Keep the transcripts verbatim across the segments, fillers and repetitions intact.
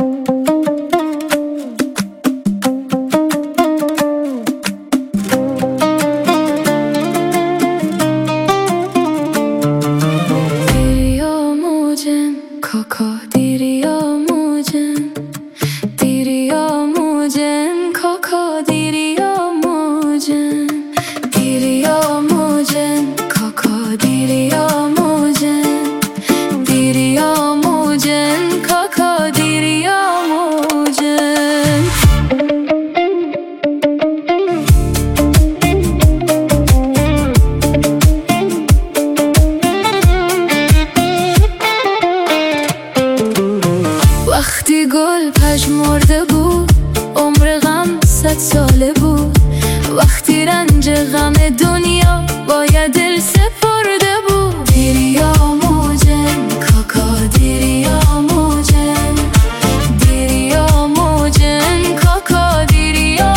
وقتی گل پژمرده بود عمر غم صد ساله بود، وقتی رنج غم دنیا باید دل سپرده بود. دیریا موجن کاکا دیریا موجن، دیریا موجن کاکا دیریا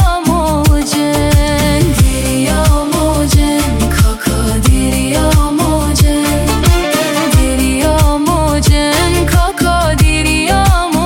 موجن، دیریا موجن کاکا دیریا موجن، دیریا موجن کاکا دیریا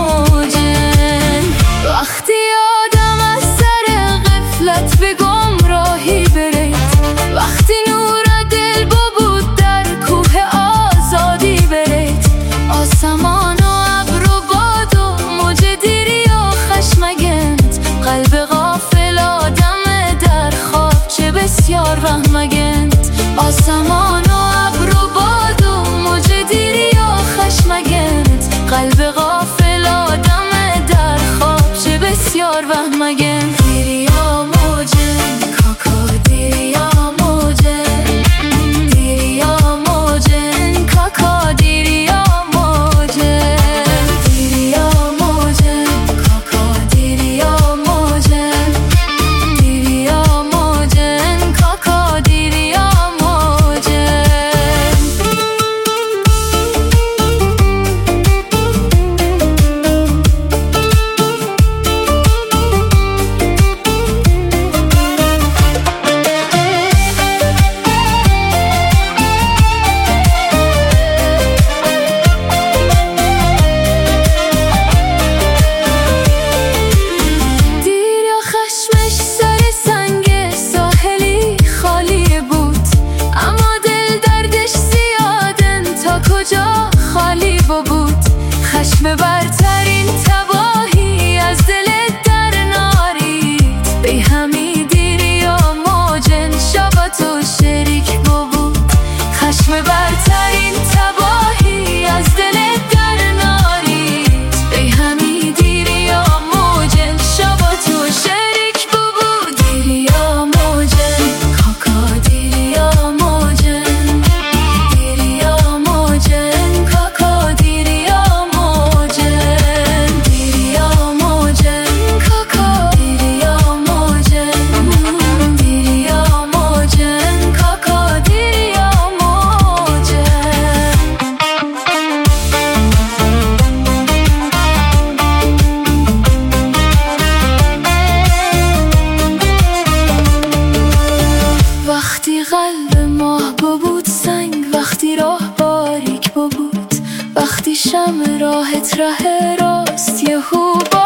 موجن. وقتی آدم از سر غفلت به گمراهی برید، وقتی نور دل بود در کوه آزادی برید، آسمان و ابر و باد و موج دیری و خشمگنت، قلب غافل آدم در خواب چه بسیار وهمگنت. آسمان و ابر و باد و موج دیری و خشمگنت، قلب غافل آدم در خواب چه بسیار وهمگنت. دیریا موجن کاکا دیریا موجن، دیریا موجن کاکا دیریا موجن، دیریا موجن کاکا دیریا موجن، دیریا موجن کاکا دیریا موجن. خشم برترین تباهی از دل در نارید، بی همی دیریا موجن شب تو شریک بود. خشم برترین تباهی از دل در نارید، بی همی دیریا موجن شب تو شریک بود. دیریا موجن کاکا دیریا موجن، دیریا موجن کاکا دیریا وقتی قلب ماه بود سنگ، وقتی راه باریک بود، وقتی شمع راهت ره راست یهو